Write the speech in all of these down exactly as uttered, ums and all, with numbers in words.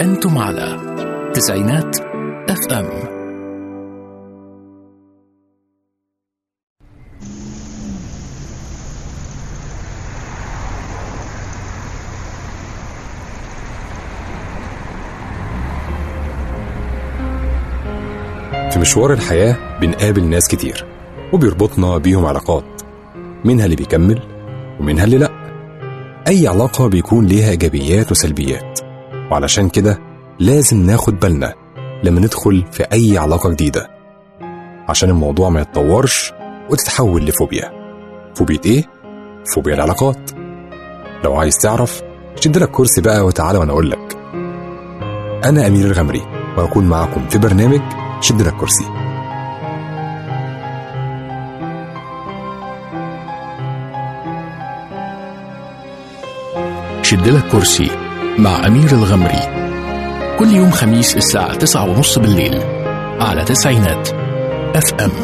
أنتم على تسعينات اف ام. في مشوار الحياة بنقابل ناس كتير وبيربطنا بيهم علاقات، منها اللي بيكمل ومنها اللي لأ. أي علاقة بيكون ليها إيجابيات وسلبيات، وعلشان كده لازم ناخد بالنا لما ندخل في أي علاقة جديدة عشان الموضوع ما يتطورش وتتحول لفوبيا. فوبيا إيه؟ فوبيا العلاقات. لو عايز تعرف شد لك كرسي بقى وتعالى وأنا أقول لك. أنا أمير الغمري وأكون معكم في برنامج شد لك كرسي. شد لك كرسي مع أمير الغمري كل يوم خميس الساعة تسعة ونص بالليل على تسعينات اف ام.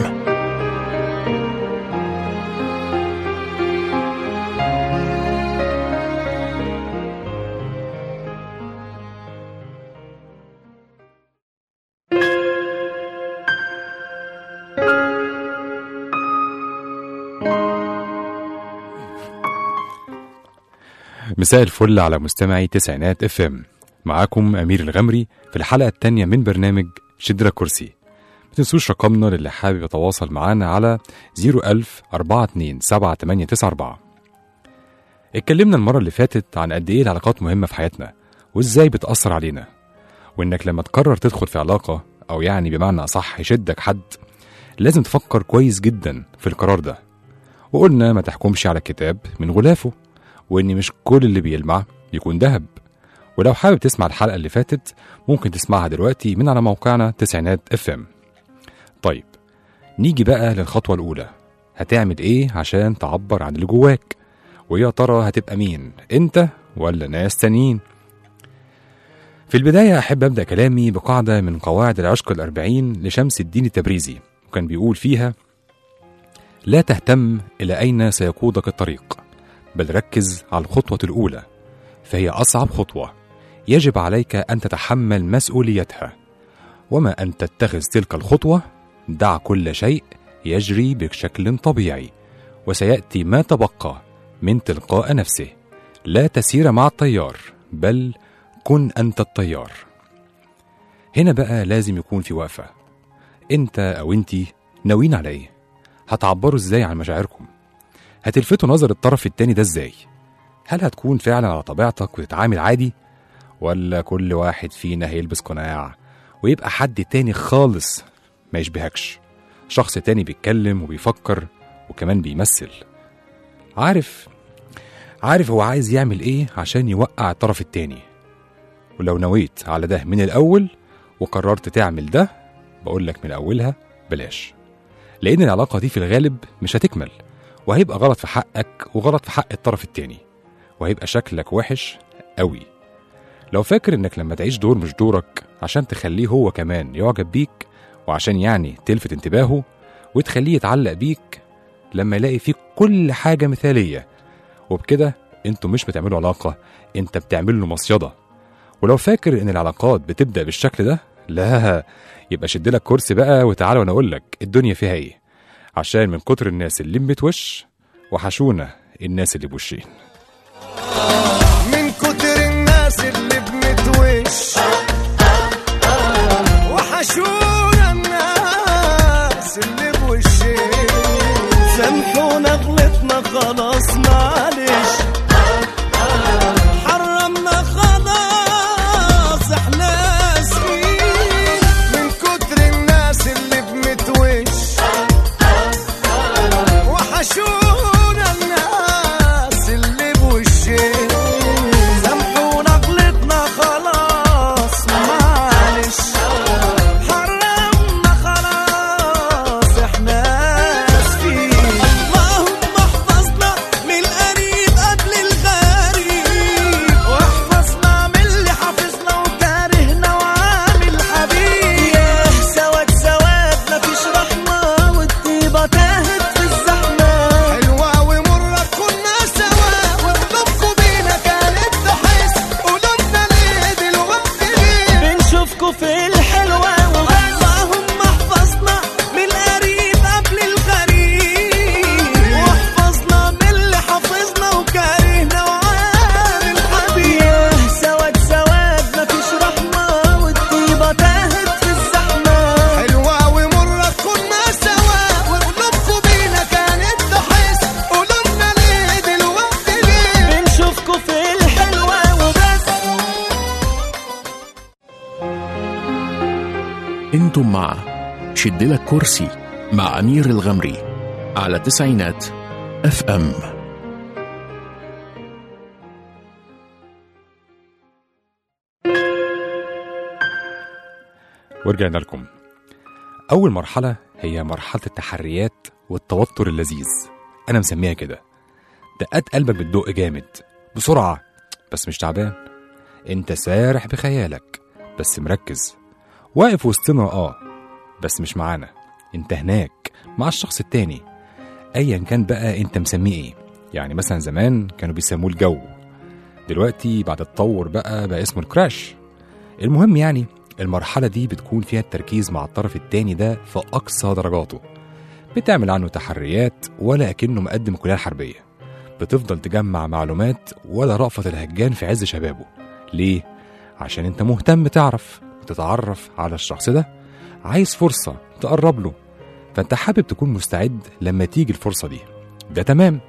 مساء الفل على مستمعي تسعينات اف ام. معاكم أمير الغمري في الحلقة التانية من برنامج شد لك كرسي. ما تنسوش رقمنا للي حابب يتواصل معانا على صفر ألف أربعة اتنين سبعة تمانية تسعة أربعة. اتكلمنا المرة اللي فاتت عن قد ايه العلاقات مهمة في حياتنا وازاي بتأثر علينا، وانك لما تقرر تدخل في علاقة او يعني بمعنى أصح يشدك حد لازم تفكر كويس جدا في القرار ده. وقلنا ما تحكمش على الكتاب من غلافه، وإن مش كل اللي بيلمع يكون دهب. ولو حابب تسمع الحلقة اللي فاتت ممكن تسمعها دلوقتي من على موقعنا تسعينات اف ام. طيب نيجي بقى للخطوة الأولى. هتعمل إيه عشان تعبر عن اللي جواك؟ ويا ترى هتبقى مين؟ أنت ولا ناس تانيين؟ في البداية أحب أبدأ كلامي بقاعدة من قواعد العشق الأربعين لشمس الدين التبريزي، وكان بيقول فيها: لا تهتم إلى أين سيقودك الطريق، بل ركز على الخطوة الأولى، فهي أصعب خطوة يجب عليك أن تتحمل مسؤوليتها. وما أن تتخذ تلك الخطوة دع كل شيء يجري بشكل طبيعي، وسيأتي ما تبقى من تلقاء نفسه. لا تسير مع التيار، بل كن أنت التيار. هنا بقى لازم يكون في وقفة. أنت أو أنتي ناويين على إيه؟ هتعبروا إزاي عن مشاعركم؟ هتلفتوا نظر الطرف التاني ده ازاي؟ هل هتكون فعلا على طبيعتك وتتعامل عادي، ولا كل واحد فينا هيلبس قناع ويبقى حد تاني خالص ما يشبهكش، شخص تاني بيتكلم وبيفكر وكمان بيمثل؟ عارف عارف هو عايز يعمل ايه عشان يوقع الطرف التاني. ولو نويت على ده من الاول وقررت تعمل ده، بقولك من اولها بلاش، لان العلاقة دي في الغالب مش هتكمل، وهيبقى غلط في حقك وغلط في حق الطرف التاني، وهيبقى شكلك وحش قوي. لو فاكر انك لما تعيش دور مش دورك عشان تخليه هو كمان يعجب بيك، وعشان يعني تلفت انتباهه وتخليه يتعلق بيك لما يلاقي فيك كل حاجة مثالية، وبكده انتوا مش بتعملوا علاقة، انت بتعمل له مصيدة. ولو فاكر ان العلاقات بتبدأ بالشكل ده، لا، يبقى شد لك كرسي بقى وتعالى وانا اقول لك الدنيا فيها ايه، عشان من كتر الناس اللي بتوش وحشونا الناس اللي بوشين. من كتر الناس اللي بنتوش وحشونا الناس اللي بوشين. سامحونا غلطنا خلاص معلش، حرمنا خلاص احنا اسفين. من كتر الناس اللي بنتوش وحشونا الناس اللي بوشين. سامحونا غلطنا خلاص معلش، حرمنا خلاص احنا اسفين. اللهم احفظنا من كنتم مع شدلك كرسي مع أمير الغمري على تسعينات اف ام. ورجعنا لكم. أول مرحلة هي مرحلة التحريات والتوتر اللذيذ، أنا مسميها كده. دقات قلبك بتدق جامد بسرعة بس مش تعبان، انت سارح بخيالك بس مركز، واقف وسطنا اه بس مش معانا، انت هناك مع الشخص التاني ايا كان بقى انت مسميه ايه. يعني مثلا زمان كانوا بيسموه الجو، دلوقتي بعد التطور بقى بقى اسمه الكراش. المهم يعني المرحلة دي بتكون فيها التركيز مع الطرف التاني ده في أقصى درجاته، بتعمل عنه تحريات ولا أكنه مقدم كلية حربية، بتفضل تجمع معلومات ولا رأفت الهجان في عز شبابه. ليه؟ عشان انت مهتم تعرف تتعرف على الشخص ده، عايز فرصة تقرب له، فانت حابب تكون مستعد لما تيجي الفرصة دي. ده تمام،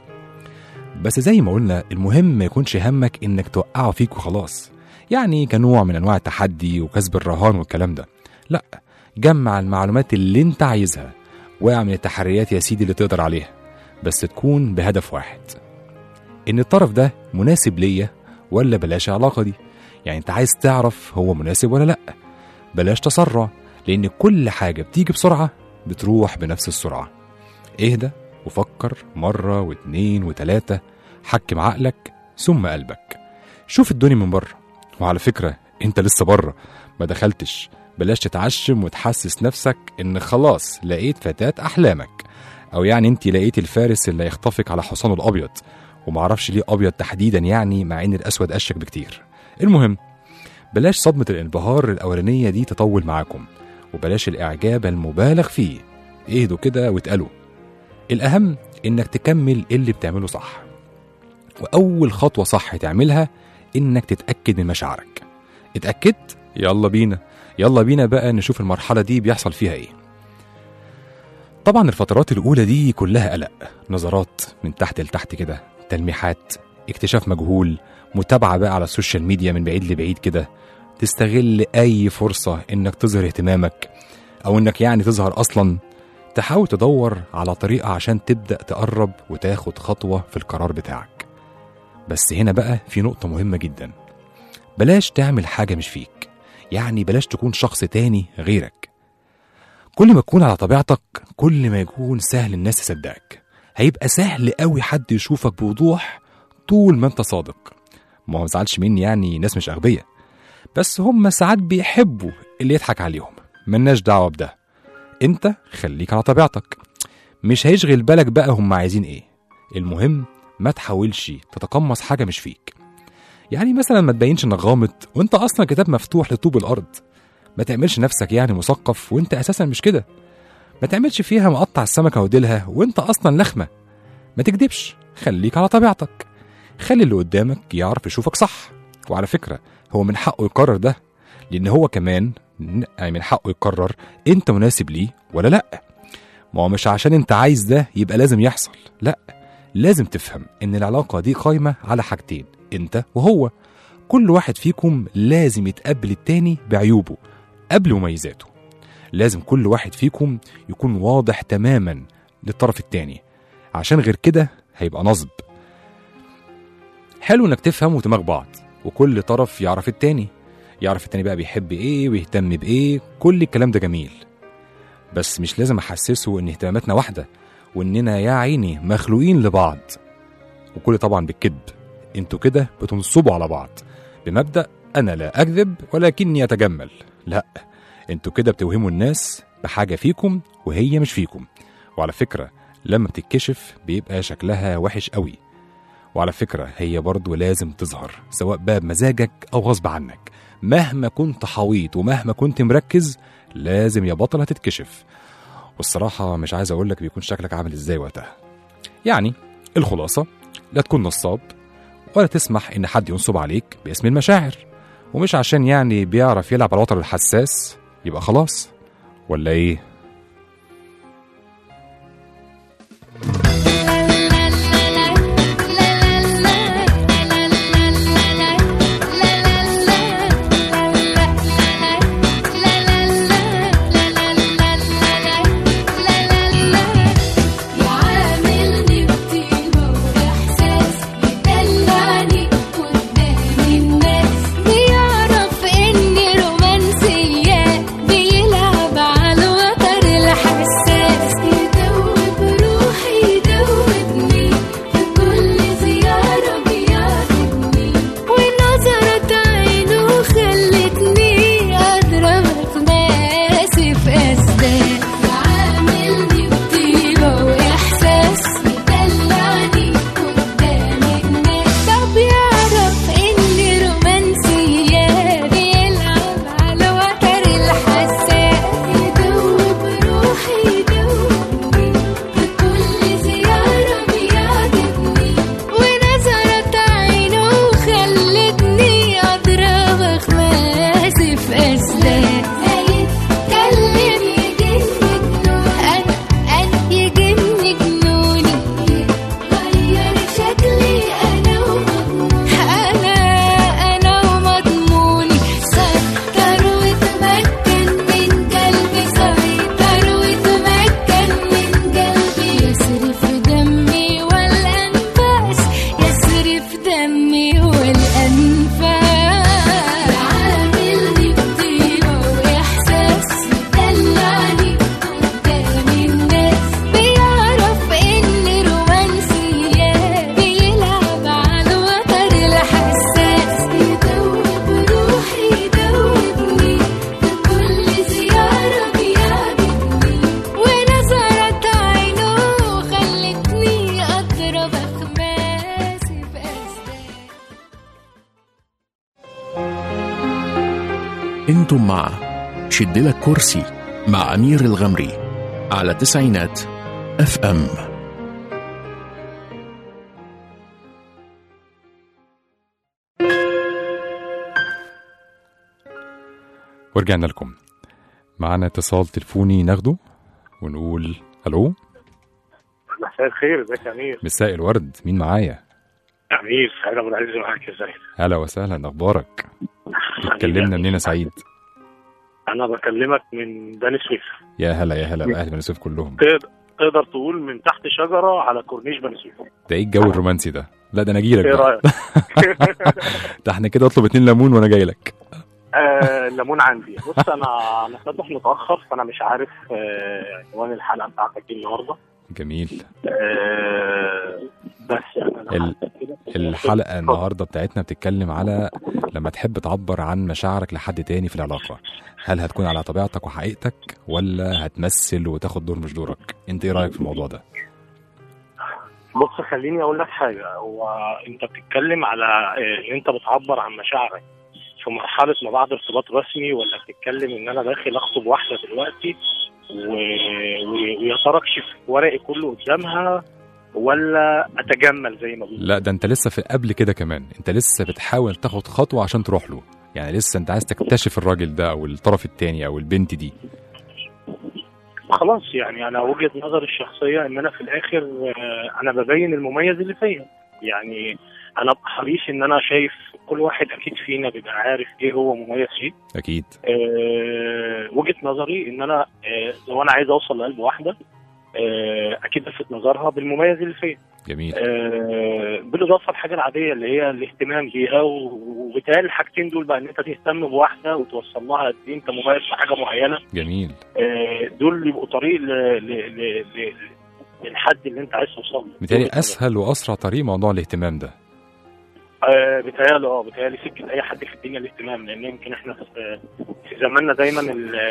بس زي ما قلنا المهم ما يكونش همك انك توقعه فيك وخلاص، يعني كنوع من انواع التحدي وكسب الرهان والكلام ده. لا، جمع المعلومات اللي انت عايزها واعمل التحريات يا سيدي اللي تقدر عليها، بس تكون بهدف واحد، ان الطرف ده مناسب ليا ولا بلاش علاقة دي. يعني انت عايز تعرف هو مناسب ولا لا، بلاش تسرع، لان كل حاجة بتيجي بسرعة بتروح بنفس السرعة. اهدى وفكر مرة واتنين وتلاتة، حكم عقلك ثم قلبك، شوف الدنيا من بره. وعلى فكرة انت لسه بره ما دخلتش، بلاش تتعشم وتحسس نفسك ان خلاص لقيت فتاة احلامك، او يعني انت لقيت الفارس اللي يخطفك على حصانه الابيض، ومعرفش ليه ابيض تحديدا يعني مع ان الاسود اشك بكتير. المهم بلاش صدمة الانبهار الاولانية دي تطول معاكم، وبلاش الاعجاب المبالغ فيه، اهدوا كده واتقلوا. الاهم انك تكمل اللي بتعمله صح، واول خطوة صح تعملها انك تتأكد من مشاعرك. اتأكدت؟ يلا بينا يلا بينا بقى نشوف المرحلة دي بيحصل فيها ايه. طبعا الفترات الاولى دي كلها قلق، نظرات من تحت لتحت كده، تلميحات، اكتشاف مجهول، متابعة بقى على السوشيال ميديا من بعيد لبعيد كده، تستغل اي فرصة انك تظهر اهتمامك او انك يعني تظهر اصلا، تحاول تدور على طريقة عشان تبدأ تقرب وتاخد خطوة في القرار بتاعك. بس هنا بقى في نقطة مهمة جدا، بلاش تعمل حاجة مش فيك، يعني بلاش تكون شخص تاني غيرك. كل ما تكون على طبيعتك كل ما يكون سهل الناس تصدقك، هيبقى سهل قوي حد يشوفك بوضوح طول ما انت صادق. ما هو مزعلش مني، يعني ناس مش أغبية، بس هم ساعات بيحبوا اللي يضحك عليهم، ملناش دعوة بده. انت خليك على طبيعتك، مش هيشغل بالك بقى هم عايزين ايه. المهم ما تحاولش تتقمص حاجة مش فيك، يعني مثلا ما تبينش انك غامض وانت اصلا كتاب مفتوح لطوب الارض، ما تعملش نفسك يعني مثقف وانت اساسا مش كده، ما تعملش فيها مقطع السمكة وديلها وانت اصلا لخمة. ما تكدبش، خليك على طبيعتك، خلي اللي قدامك يعرف يشوفك صح. وعلى فكرة هو من حقه يقرر ده، لان هو كمان يعني من حقه يقرر انت مناسب ليه ولا لا. ما هو مش عشان انت عايز ده يبقى لازم يحصل، لا، لازم تفهم ان العلاقة دي قايمة على حاجتين، انت وهو. كل واحد فيكم لازم يتقبل التاني بعيوبه قبل مميزاته، لازم كل واحد فيكم يكون واضح تماما للطرف التاني، عشان غير كده هيبقى نصب. حلو انك تفهم ودماغ بعض، وكل طرف يعرف التاني، يعرف التاني بقى بيحب ايه ويهتم بايه، كل الكلام ده جميل، بس مش لازم احسسه ان اهتماماتنا واحدة واننا يا عيني مخلوقين لبعض، وكل طبعا بالكذب. انتوا كده بتنصبوا على بعض بمبدأ انا لا اكذب ولكني اتجمل. لا، انتوا كده بتوهموا الناس بحاجة فيكم وهي مش فيكم. وعلى فكرة لما بتتكشف بيبقى شكلها وحش قوي، وعلى فكرة هي برضو لازم تظهر، سواء بقى بمزاجك او غصب عنك. مهما كنت حويط ومهما كنت مركز لازم يا بطل هتتكشف. والصراحة مش عايز اقولك بيكون شكلك عامل ازاي وقتها. يعني الخلاصة، لا تكون نصاب ولا تسمح ان حد ينصب عليك باسم المشاعر، ومش عشان يعني بيعرف يلعب على الوتر الحساس يبقى خلاص، ولا ايه؟ انتم مع شدلك كرسي مع أمير الغمري على تسعينات اف ام. ورجعنا لكم. معنا اتصال تلفوني ناخده ونقول الو. مساء الخير، ازيك يا امير؟ مساء الورد، مين معايا؟ امير سعيد ابو العزيز معاك، ازيك؟ هلا وسهلا، اخبارك؟ بتكلمنا منين يا سعيد؟ انا بكلمك من بني سويف. يا هلا يا هلا باهل بني سويف كلهم. تقدر تقدر تقول من تحت شجره على كورنيش بني سويف. ده ايه الجو الرومانسي ده؟ لا ده انا اجي لك. ايه رايك؟ ده احنا كده اطلب اتنين ليمون وانا جاي لك. آه الليمون عندي. بص انا انا فاتح متاخر فانا مش عارف عنوان آه الحلقه بتاعتك ايه النهارده. جميل. آه بس انا ال... الحلقه النهارده بتاعتنا بتتكلم على لما تحب تعبر عن مشاعرك لحد تاني في العلاقه، هل هتكون على طبيعتك وحقيقتك ولا هتمثل وتاخد دور مش دورك؟ انت ايه رايك في الموضوع ده؟ بص خليني اقول لك حاجه، هو انت بتتكلم على ان انت بتعبر عن مشاعرك في مرحله ما بعد ارتباط رسمي، ولا بتتكلم ان انا داخل اخطب واحده دلوقتي و... ويا ترى اكشف ورقي كله قدامها ولا اتجمل زي ما بيقولوا؟ لا ده انت لسه في قبل كده كمان، انت لسه بتحاول تاخد خطوه عشان تروح له، يعني لسه انت عايز تكتشف الراجل ده او الطرف التاني او البنت دي. خلاص يعني انا وجهه نظري الشخصيه ان انا في الاخر انا ببين المميز اللي فيا، يعني انا حريص ان انا شايف كل واحد اكيد فينا بيبقى عارف ايه هو مميز فيه. اكيد. أه وجهه نظري ان انا أه لو انا عايز اوصل لقلب واحده أه اكيد الفت نظرها بالمميز اللي فيا. جميل. أه بالاضافه للحاجه العاديه اللي هي الاهتمام بيها، وبالتالي الحاجتين دول بقى ان انت تهتم بواحده وتوصل لها قد ايه انت مميز في حاجه معينه. جميل. أه دول يبقوا طريق ل... ل... ل... ل... للحد اللي انت عايز توصل له. بالتالي اسهل واسرع طريق موضوع الاهتمام ده. آه بتهيألي اه بتهيألي سكة أي حد في الدنيا الاهتمام، لأن يمكن إحنا في, في زماننا دايما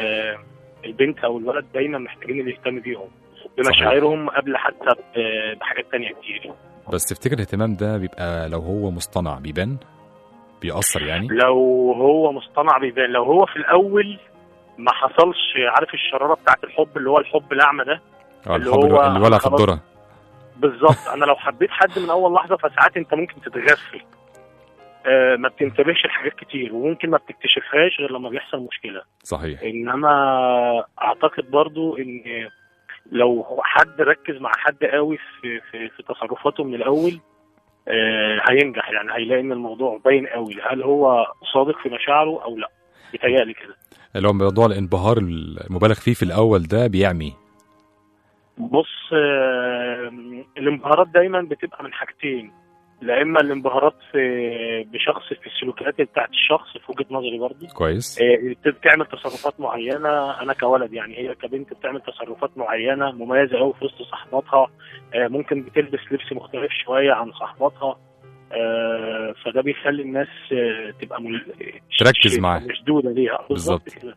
البنت أو الولد دايما محتاجين اللي يهتم بيهم بمشاعرهم قبل حتى بحاجات تانية كتير. بس تفتكر الاهتمام ده بيبقى لو هو مصطنع بيبان؟ بيأثر يعني؟ لو هو مصطنع بيبان، لو هو في الأول ما حصلش، عارف الشرارة بتاعت الحب اللي هو الحب الأعمى ده؟ اه الحب اللي ولع في الذرة. بالظبط. أنا لو حبيت حد من أول لحظة فساعات أنت ممكن تتغفل، آه ما بتنتبهش لحاجات كتير وممكن ما بتكتشفهاش غير لما بيحصل مشكلة. صحيح. إنما أعتقد برضو إن لو حد ركز مع حد قوي في, في, في تصرفاته من الأول آه هينجح، يعني هيلاقي إن الموضوع باين قوي هل هو صادق في مشاعره أو لا. بيتهيألي كده. اللي هو موضوع الانبهار المبالغ فيه في الأول ده بيعمي. بص آه الانبهارات دايما بتبقى من حاجتين، لا اما الانبهارات في بشخص في السلوكيات بتاعت الشخص في وجهه نظري برضه كويس، آه بتعمل تصرفات معينه. انا كولد يعني هي كبنت بتعمل تصرفات معينه مميزه قوي في وسط صحباتها، آه ممكن بتلبس لبس مختلف شويه عن صحباتها، آه فده بيخلي الناس آه تبقى مل... تركز معاه مشدوده ليها بالظبط كده.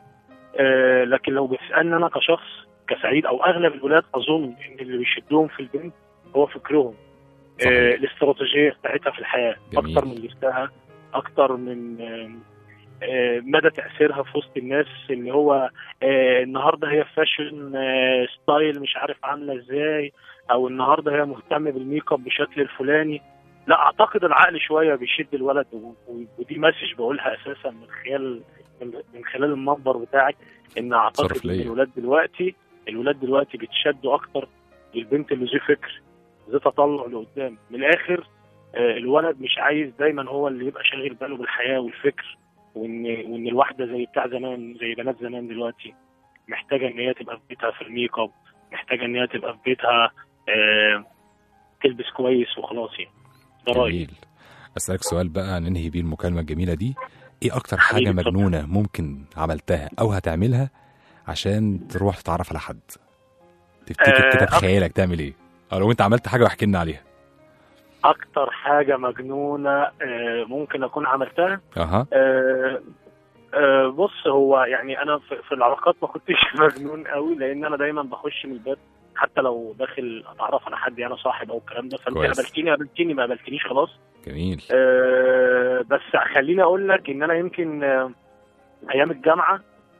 آه لكن لو بتسالني انا كشخص كسعيد او اغلب الولاد اظن ان اللي بيشدهم في البنت هو فكرهم، آه الاستراتيجيه بتاعتها في الحياه. جميل. اكتر من لبسها، اكتر من آه آه مدى تاثيرها في وسط الناس، ان هو آه النهارده هي فاشن آه ستايل مش عارف عامله ازاي، او النهارده هي مهتمه بالميك اب بشكل الفلاني. لا اعتقد العقل شويه بيشد الولد، ودي مسج بقولها اساسا من خلال من خلال المنبر بتاعك، ان اعتقد ان الولاد دلوقتي الولاد دلوقتي بيتشدوا اكتر للبنت اللي ذو فكر ذو تطلع لقدام. من الاخر آه الولد مش عايز دايما هو اللي يبقى شاغل باله بالحياه والفكر، وان وان الواحده زي بتاع زمان زي بنات زمان دلوقتي محتاجه ان هي تبقى في بيتها في الميك اب، محتاجه ان هي تبقى في بيتها آه تلبس كويس وخلاص. يعني ده رايي. اسالك سؤال بقى ننهي بيه المكالمه الجميله دي، ايه اكتر حاجه مجنونه ممكن عملتها او هتعملها عشان تروح تتعرف على حد؟ تفتكر كده بخيالك تعمل ايه؟ او لو انت عملت حاجه واحكي لنا عليها. اكتر حاجه مجنونه ممكن اكون عملتها اها أه أه بص هو يعني انا في العلاقات ما كنتش مجنون قوي، لان انا دايما بخش من الباب حتى لو داخل اتعرف على حد انا صاحب او الكلام ده، فانت قابلتيني قابلتيني ما قابلتنيش خلاص. جميل. أه بس خليني اقول لك ان انا يمكن أه ايام الجامعه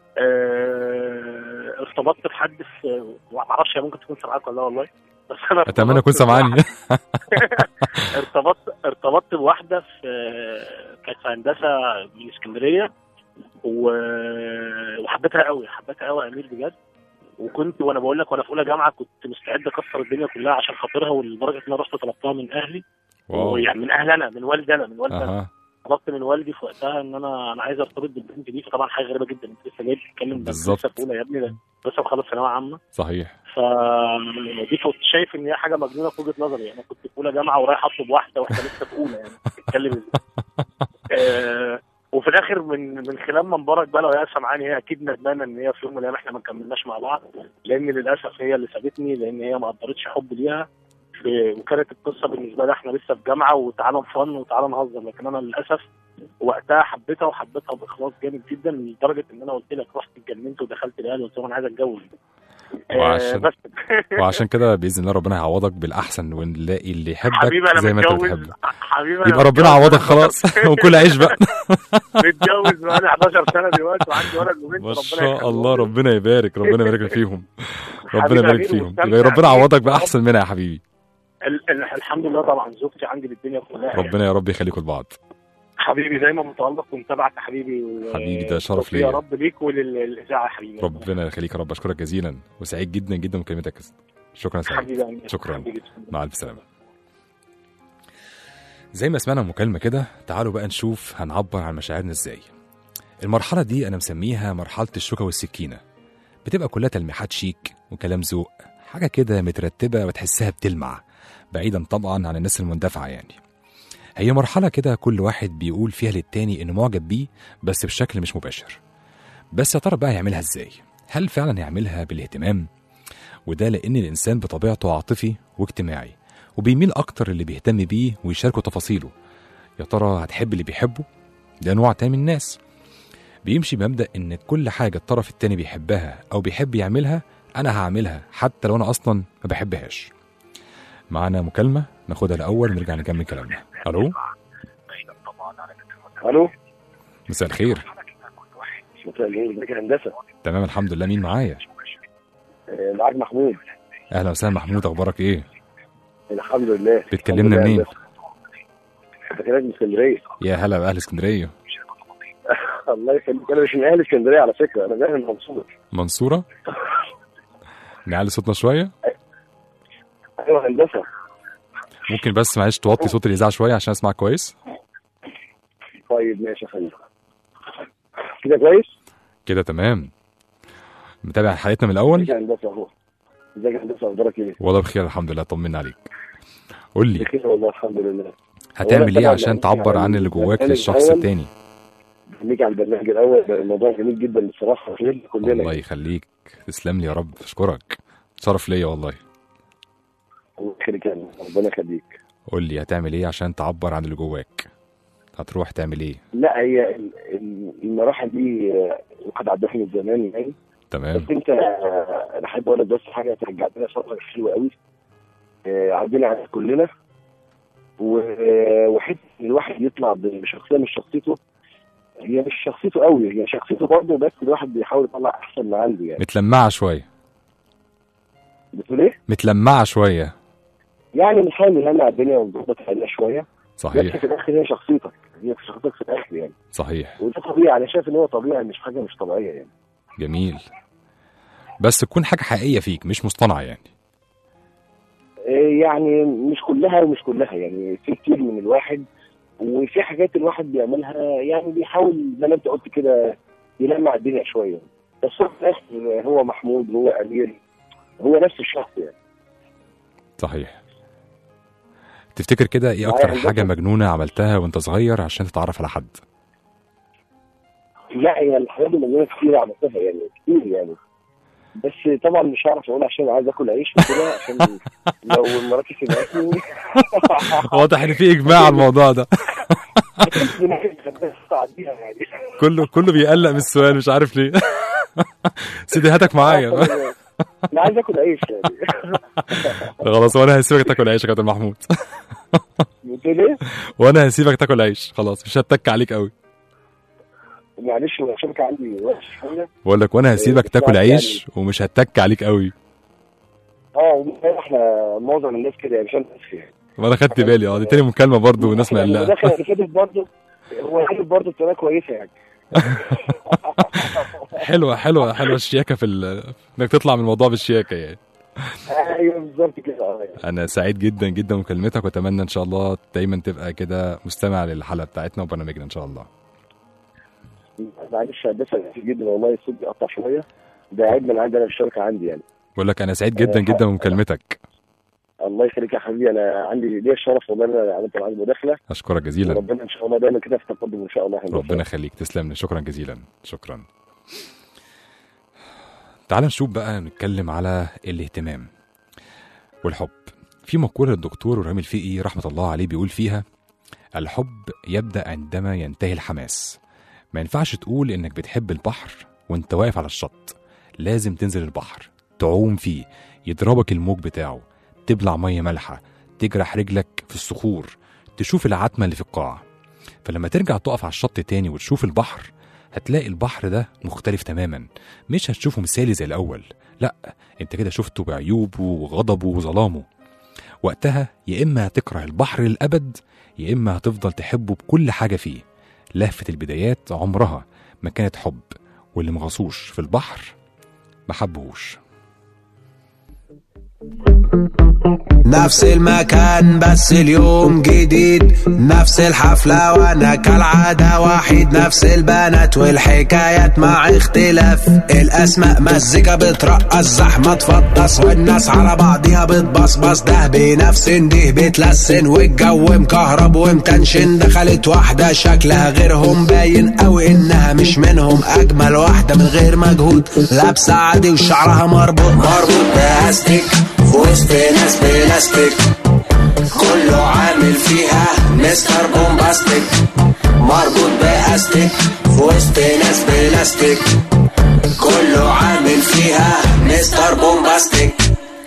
آه، ارتبطت بحد في، ما اعرفش هي ممكن تكون سامعاك ولا لا والله، بس انا اتمنى اكون سامعاني. ارتبطت ارتبطت بواحده في، كانت في هندسه من اسكندريه، و- وحبيتها قوي، حبيتها قوي يا امير بجد. وكنت وانا بقول لك وانا في اولى جامعه كنت مستعد اكسر الدنيا كلها عشان خاطرها، ولدرجه ان انا رحت طلبتها من اهلي، واو. يعني من اهلي انا، من والدي انا، من والدي انا اها طلبت من والدي في وقتها ان انا انا عايز ارتبط بالبنت دي. فطبعا حاجه غريبه جدا، انت لسه جاي تتكلم ده بالظبط. لسه في اولى يا ابني، ده لسه مخلص ثانويه عامه. صحيح. فدي كنت شايف ان هي حاجه مجنونه في وجهه نظري، يعني انا كنت في اولى جامعه ورايح اطلب واحده واحده لسه في اولى، يعني بتتكلم ازاي؟ آه، وفي الاخر من من خلال ما مبارك بقى لو هي سامعاني، هي اكيد ندمانه ان هي في يوم من الايام احنا ما كملناش مع بعض، لان للاسف هي اللي سابتني، لان هي ما قدرتش حب ليها. في- وكانت القصه بالنسبه لي احنا لسه في جامعه وتعالى نفن وتعالى نهزر، لكن انا للاسف وقتها حبيتها وحبيتها باخلاص جامد جدا، لدرجه ان انا قلت لك رحت اتجننت ودخلت الاهلي وقلت لهم انا عايز اتجوز. وعشان- آه بس وعشان كده باذن الله ربنا يعوضك بالاحسن ونلاقي اللي حبيبي يحبك انا زي ما انت متجوز، بتحب. حبيبي أنا يبقى ربنا متجوز. يعوضك خلاص. وكل عيش بقى. متجوز بقالي حداشر سنه دلوقتي وعندي ولد وبنت. ما ربنا شاء يخليهم. الله، ربنا يبارك، ربنا يبارك فيهم. ربنا حبيبي يبارك أمير فيهم. ومستمتع يبقى ربنا بيك. يعوضك باحسن منها يا حبيبي. ال- ال- الحمد لله طبعا زوجتي عندي بالدنيا كلها يعني. ربنا يا رب يخليكم لبعض. حبيبي دايما متالق ومتابعك يا حبيبي و- حبيبي ده شرف توفيق ليا. يا رب ليك وللاذاعه يا حبيبي. ربنا يخليك يا رب، اشكرك جزيلا وسعيد جدا جدا بكلمتك. شكرا سعيد. حبيبي يا أمير. شكرا. حبيبي. مع الف سلامه. زي ما سمعنا مكالمه كده، تعالوا بقى نشوف هنعبر عن مشاعرنا ازاي. المرحله دي انا مسميها مرحله الشوكه والسكينه. بتبقى كلها تلميحات شيك وكلام ذوق، حاجه كده مترتبه وتحسها بتلمع، بعيدا طبعا عن الناس المندفعه. يعني هي مرحله كده كل واحد بيقول فيها للتاني انه معجب بيه، بس بشكل مش مباشر. بس يا ترى بقى يعملها ازاي؟ هل فعلا يعملها بالاهتمام؟ وده لان الانسان بطبيعته عاطفي واجتماعي، وبيميل اكتر اللي بيهتم بيه ويشاركه تفاصيله. يا ترى هتحب اللي بيحبه؟ ده نوع تاني من الناس بيمشي بمبدأ ان كل حاجه الطرف التاني بيحبها او بيحب يعملها انا هعملها، حتى لو انا اصلا ما بحبهاش. معانا مكالمه ناخدها الاول ونرجع نكمل كلامنا. الو. الو، مساء الخير. مساء الخير، ازيك يا هندسه؟ تمام الحمد لله. مين معايا؟ آه، معاك محمود. اهلا وسهلا محمود، اخبارك ايه؟ الحمد لله. بتكلمنا منين؟ بكلمك من اسكندريه. يا هلا باهل اسكندريه. الله يخليك، انا مش من اهل اسكندريه على فكره، انا من اهل المنصوره. منصوره. نعلي صوتنا شويه. ايوه هندسه. ممكن بس معلش توطي صوت الاذاعه شويه عشان اسمعك كويس. طيب ماشي يا فندم، كده كويس؟ كده تمام. متابع حلقتنا من الاول؟ ازيك يا هندسه اهو. ازيك يا هندسه، اخبارك ايه؟ والله بخير الحمد لله، طمنا عليك. قول لي بخير والله الحمد لله. هتعمل ايه عشان تعبر عن اللي جواك للشخص التاني؟ خليك على البرنامج الاول، الموضوع جميل جدا بصراحه، خير كلنا. الله يخليك، تسلم لي يا رب، اشكرك، شرف ليا والله. الله يخليك يا هندسة، ربنا يخليك. قول لي هتعمل ايه عشان تعبر عن اللي جواك؟ هتروح تعمل ايه؟ لا هي ال- ال- المراحل دي آه، الواحد عداها من زمان يعني. تمام. بس انت آه، انا احب اقول لك بس حاجه ترجع لنا فتره حلوه قوي آه، عدينا عليها كلنا، و- وحته ان الواحد يطلع بشخصيه مش شخصيته، هي مش شخصيته قوي، هي شخصيته برضه، بس الواحد بيحاول يطلع احسن ما عنده يعني. متلمعه شويه. بتقول ايه؟ متلمعه شويه. يعني بنحاول نلمع الدنيا ونظبط حالنا شويه، بس صحيح في الاخر هي شخصيتك، هي شخصيتك في الاخر يعني. صحيح. وده طبيعي، انا شايف ان هو طبيعي، مش حاجه مش طبيعيه يعني. جميل، بس تكون حاجه حقيقيه فيك مش مصطنعه يعني. يعني مش كلها ومش كلها يعني، في كتير من الواحد، وفي حاجات الواحد بيعملها يعني بيحاول زي ما انت قلت كده يلمع الدنيا شويه، بس هو في الاخر هو محمود، هو امير، هو نفس الشخص يعني. صحيح. تفتكر كده ايه اكتر حاجه مجنونه عملتها وانت صغير عشان تتعرف على حد؟ لا هي الحاجات دي مجنونه كتير عملتها يعني، كتير يعني، بس طبعا مش هعرف اقول عشان عايز اكل عيش وكده، عشان لو مراتي سمعتني. واضح ان في اجماع على الموضوع ده. كله كله بيقلق من السؤال مش عارف ليه. سيدي هاتك معايا. انا عايز اكل عيش يعني. خلاص وانا هسيبك تاكل عيش يا كابتن محمود. بتقول ايه؟ وانا هسيبك تاكل عيش خلاص، مش هتك عليك قوي. معلش هو الشبكه عندي وحشه شويه. بقول لك وانا هسيبك بس تاكل يعني- عيش ومش هتك عليك قوي. اه احنا معظم الناس كده يعني، عشان بس يعني ما انا خدت بالي. اه دي تاني مكالمه برضه والناس مقلقه. داخل اللي فاتت برضه هو عارف برضه بطريقه كويسه يعني. حلوه حلوه حلوه الشياكه في ال... انك تطلع من الموضوع بالشياكه يعني. ايوه بالظبط كده. اه يعني. انا سعيد جدا جدا بمكالمتك، واتمنى ان شاء الله دايما تبقى كده مستمع للحلقه بتاعتنا وبرنامجنا ان شاء الله. معلش بس كتير جدا والله، الصوت بيقطع شويه، ده عيب من عندي انا الشبكه عندي يعني. بقول لك انا سعيد جدا جدا بمكالمتك. الله يخليك يا حبيبي، انا عندي ليا الشرف والله ان انا عملت معاك مداخله. اشكرك جزيلا. ربنا ان شاء الله دايما كده في تقدم ان شاء الله. ربنا يخليك، تسلم لي، شكرا جزيلا. شكرا. تعال نشوف بقى، نتكلم على الاهتمام والحب. في مقولة الدكتور رامي الفقي رحمة الله عليه بيقول فيها: الحب يبدأ عندما ينتهي الحماس. ما ينفعش تقول انك بتحب البحر وانت واقف على الشط، لازم تنزل البحر تعوم فيه، يضربك الموج بتاعه، تبلع مية مالحة، تجرح رجلك في الصخور، تشوف العتمة اللي في القاع. فلما ترجع تقف على الشط تاني وتشوف البحر، هتلاقي البحر ده مختلف تماما. مش هتشوفه مثالي زي الأول، لا، انت كده شفته بعيوبه وغضبه وظلامه. وقتها يا إما هتكره البحر للأبد، يا إما هتفضل تحبه بكل حاجة فيه. لهفة البدايات عمرها ما كانت حب، واللي مغصوش في البحر ما حبهوش. نفس المكان بس اليوم جديد، نفس الحفلة وانا كالعادة وحيد، نفس البنات والحكايات مع اختلاف الاسماء، مزيكا بترقص، زحمة تفطس، والناس على بعضيها بتبصبص، ده بنفس ده بتلسن، والجو مكهرب ومتنشن. دخلت واحدة شكلها غيرهم، باين اوي انها مش منهم، اجمل واحدة من غير مجهود، لابسة عادي وشعرها مربوط مربوط باستيك، وسط ناس بلاستيك، كله عامل فيها مستر بومباستيك، مربوط باستيك وسط ناس بلاستيك، كله عامل فيها مستر بومباستيك.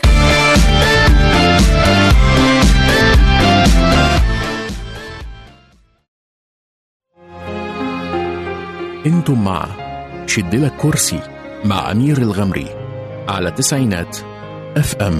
انتم مع شدلك كرسي مع أمير الغمري على تسعينات اف ام.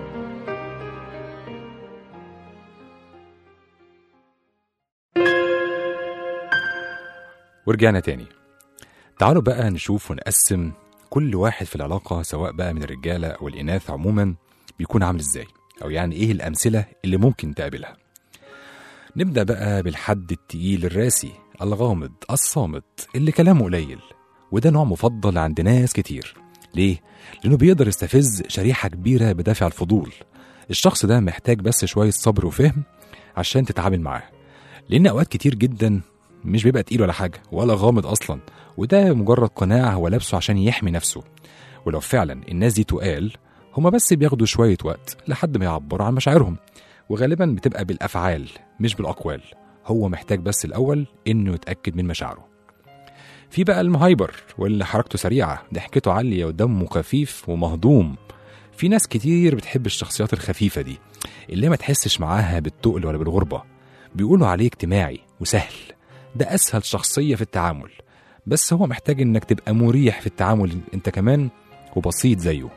ورجعنا تاني. تعالوا بقى نشوف ونقسم كل واحد في العلاقة، سواء بقى من الرجالة أو الإناث عموما، بيكون عامل إزاي، أو يعني إيه الأمثلة اللي ممكن تقابلها. نبدأ بقى بالحد التقيل الراسي، الغامض الصامت اللي كلامه قليل، وده نوع مفضل عند ناس كتير. ليه؟ لأنه بيقدر يستفز شريحة كبيرة بدافع الفضول. الشخص ده محتاج بس شوية صبر وفهم عشان تتعامل معاه، لأن أوقات كتير جدا مش بيبقى تقيل ولا حاجة ولا غامض أصلا، وده مجرد قناع هو لابسه عشان يحمي نفسه. ولو فعلا الناس دي تقال، هما بس بياخدوا شوية وقت لحد ما يعبروا عن مشاعرهم، وغالبا بتبقى بالأفعال مش بالأقوال. هو محتاج بس الأول إنه يتأكد من مشاعره. في بقى المهايبر واللي حركته سريعة، ضحكته عالية ودمه خفيف ومهضوم. في ناس كتير بتحب الشخصيات الخفيفة دي، اللي ما تحسش معاها بالتقل ولا بالغربة. بيقولوا عليه اجتماعي وسهل، ده أسهل شخصية في التعامل، بس هو محتاج إنك تبقى مريح في التعامل أنت كمان وبسيط زيه.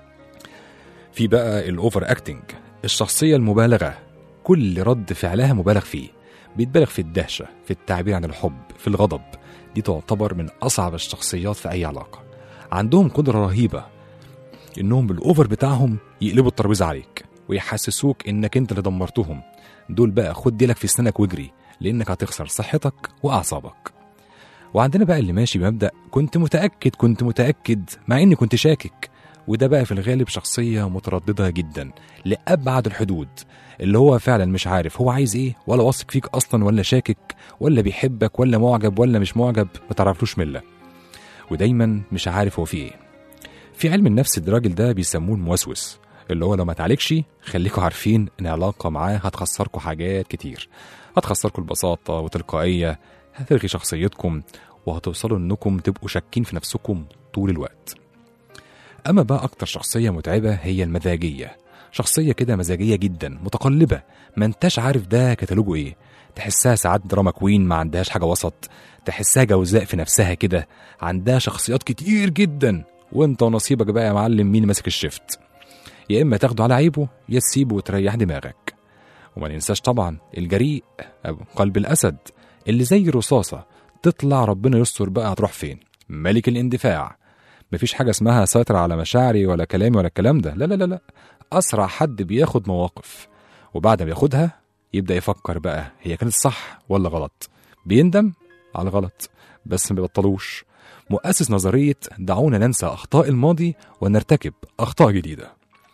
في بقى الأوفر أكتنج، الشخصية المبالغة، كل رد فعلها مبالغ فيه، بيتبالغ في الدهشة، في التعبير عن الحب، في الغضب. دي تعتبر من أصعب الشخصيات في أي علاقة. عندهم قدرة رهيبة إنهم بالأوفر بتاعهم يقلبوا الترابيزة عليك ويحسسوك إنك أنت اللي دمرتهم. دول بقى خد ديلك في سنك واجري، لأنك هتخسر صحتك وأعصابك. وعندنا بقى اللي ماشي بمبدأ كنت متأكد كنت متأكد مع إني كنت شاكك، وده بقى في الغالب شخصية مترددة جدا لأبعد الحدود، اللي هو فعلا مش عارف هو عايز إيه، ولا واثق فيك أصلا، ولا شاكك، ولا بيحبك، ولا معجب، ولا مش معجب، ما تعرفلوش ملة، ودايما مش عارف هو فيه إيه. في علم النفس الراجل ده بيسموه الموسوس، اللي هو لو ما تعالجش خليكوا عارفين إن علاقة معاه هتخسركوا حاجات كتير. هتخسركوا البساطة وتلقائية، هتلغي شخصيتكم، وهتوصلوا إنكم تبقوا شاكين في نفسكم طول الوقت. أما بقى أكتر شخصية متعبة هي المزاجية، شخصية كده مزاجية جدا متقلبة، ما انتش عارف ده كتالوجه ايه. تحسها ساعات دراما كوين ما عندهاش حاجة وسط، تحسها جوزاء في نفسها كده، عندها شخصيات كتير جدا، وانت ونصيبك بقى يا معلم مين ماسك الشفت. يا اما تاخده على عيبه يا تسيبه وتريح دماغك. وما ننساش طبعا الجريء أبو قلب الأسد اللي زي الرصاصة، تطلع ربنا يستر بقى هتروح فين. ملك الاندفاع، مفيش حاجة اسمها سيطر على مشاعري ولا كلامي ولا الكلام ده، لا لا لا لا. أسرع حد بياخد مواقف، وبعد ما ياخدها يبدأ يفكر بقى هي كانت صح ولا غلط، بيندم على الغلط بس ما بيبطلوش. مؤسس نظرية دعونا ننسى أخطاء الماضي ونرتكب أخطاء جديدة.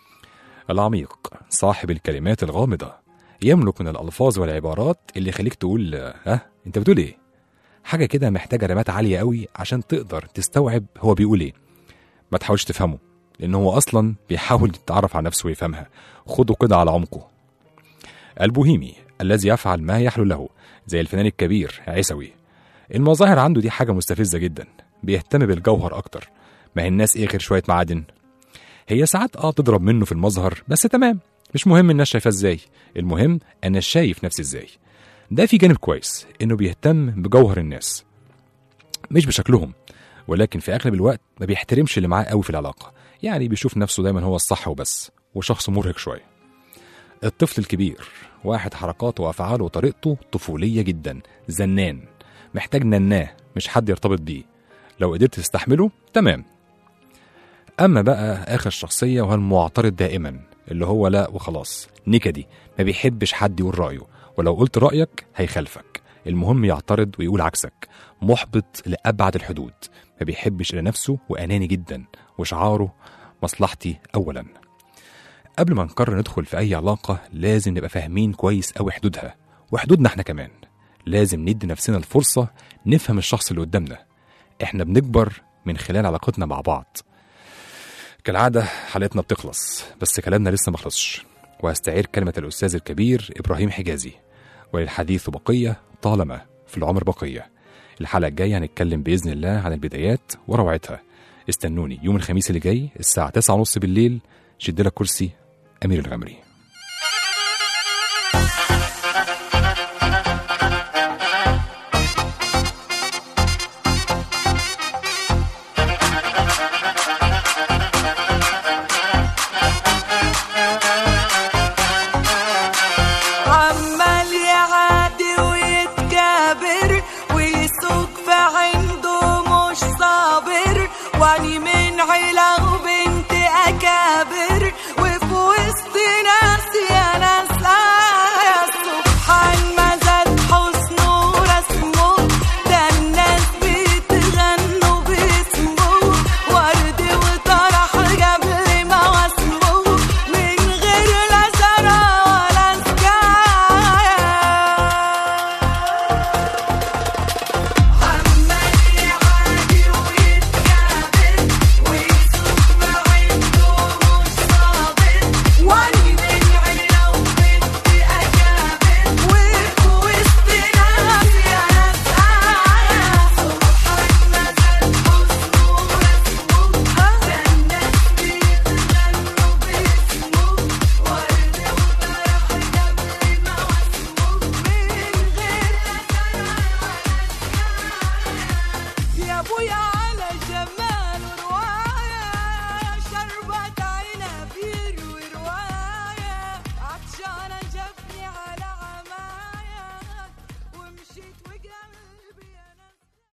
العميق صاحب الكلمات الغامضة، يملك من الألفاظ والعبارات اللي يخليك تقول ها انت بتقول ايه. حاجة كده محتاجة رمات عالية قوي عشان تقدر تستوعب هو بيقول ايه. ما تحاولش تفهمه لأنه هو أصلا بيحاول يتعرف على نفسه ويفهمها، خده كده على عمقه. البوهيمي الذي يفعل ما يحلو له، زي الفنان الكبير عيسوي. المظاهر عنده دي حاجة مستفزة جدا، بيهتم بالجوهر أكتر. ما هي الناس ايه غير شوية معادن. هي ساعات اه تضرب منه في المظهر بس تمام، مش مهم الناس شايفاه ازاي، المهم انا شايف نفسي ازاي. ده في جانب كويس انه بيهتم بجوهر الناس مش بشكلهم، ولكن في اغلب الوقت ما بيحترمش اللي معاه قوي في العلاقه، يعني بيشوف نفسه دايما هو الصح وبس، وشخص مرهق شويه. الطفل الكبير، واحد حركاته وافعاله وطريقته طفوليه جدا، زنان، محتاج نناه مش حد يرتبط بيه. لو قدرت تستحمله تمام. اما بقى اخر شخصيه وهو المعترض دائما، اللي هو لا وخلاص، نكدي، ما بيحبش حد يقول رايه، ولو قلت رايك هيخالفك، المهم يعترض ويقول عكسك، محبط لابعد الحدود، ما بيحبش الا نفسه واناني جدا، وشعاره مصلحتي اولا. قبل ما نقرر ندخل في اي علاقه لازم نبقى فاهمين كويس قوي حدودها وحدودنا احنا كمان. لازم ندي نفسنا الفرصه نفهم الشخص اللي قدامنا. احنا بنكبر من خلال علاقتنا مع بعض. كالعادة حلقتنا بتخلص بس كلامنا لسه مخلصش، وهستعير كلمة الأستاذ الكبير إبراهيم حجازي: وللحديث بقية طالما في العمر بقية. الحلقة الجاية هنتكلم بإذن الله عن البدايات وروعتها. استنوني يوم الخميس اللي جاي الساعة تسعة ونص بالليل. شد لك كرسي، أمير الغمري.